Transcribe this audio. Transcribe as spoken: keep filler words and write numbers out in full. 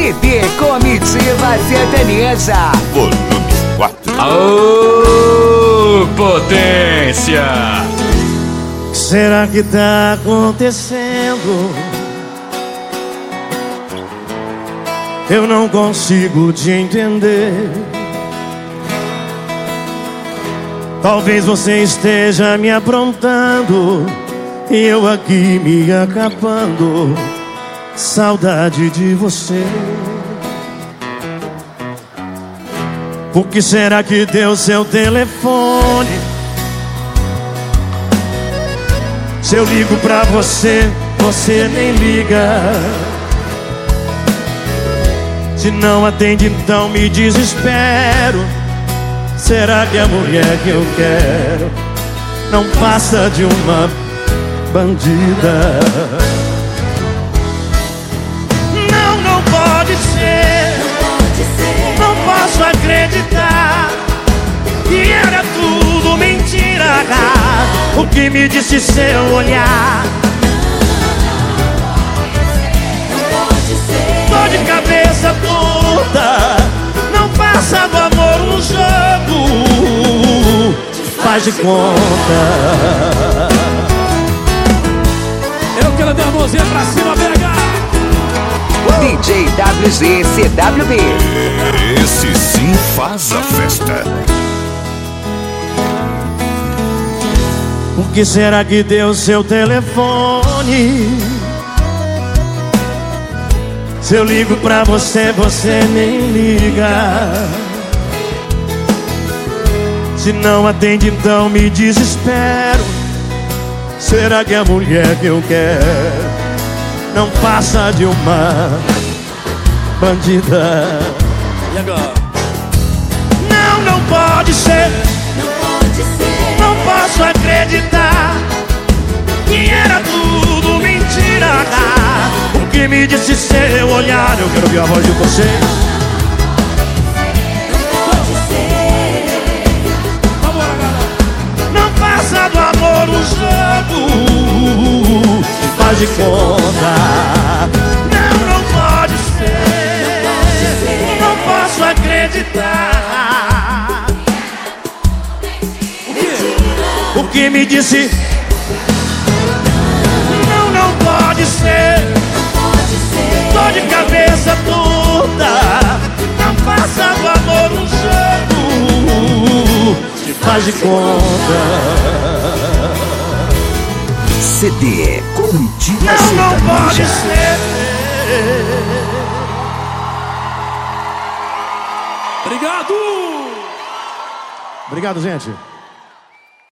C D Comitiva Sertaneja. Volume quatro. Ô, potência! O que será que tá acontecendo? Eu não consigo te entender. Talvez você esteja me aprontando e eu aqui me acabando. Saudade de você. Por que será que deu seu telefone? Se eu ligo pra você, você nem liga. Se não atende, então me desespero. Será que a mulher que eu quero não passa de uma bandida? Não, não pode ser. Não posso acreditar que era tudo mentira. O que me disse seu olhar. Tô de cabeça toda. Não passa do amor um jogo. Faz de conta. Eu quero dar a mãozinha pra cima, B H. D J W G C W B. Esse sim faz a festa. Por que será que deu seu telefone? Se eu ligo pra você, você nem liga. Se não atende, então me desespero. Será que a mulher que eu quero não passa de uma bandida? E agora? Não, não pode ser. Não posso acreditar que era tudo mentira. O que me disse seu olhar. Eu quero ouvir a voz de vocês. Não passa do amor um jogo. Faz de conta. Não, não pode ser. Não posso acreditar. O que me disse. Não, não pode ser. Tô de cabeça toda. Não passa do amor um jogo. Faz de conta. C D Comitiva Não, não pode Sertaneja. ser. Obrigado! Obrigado, gente.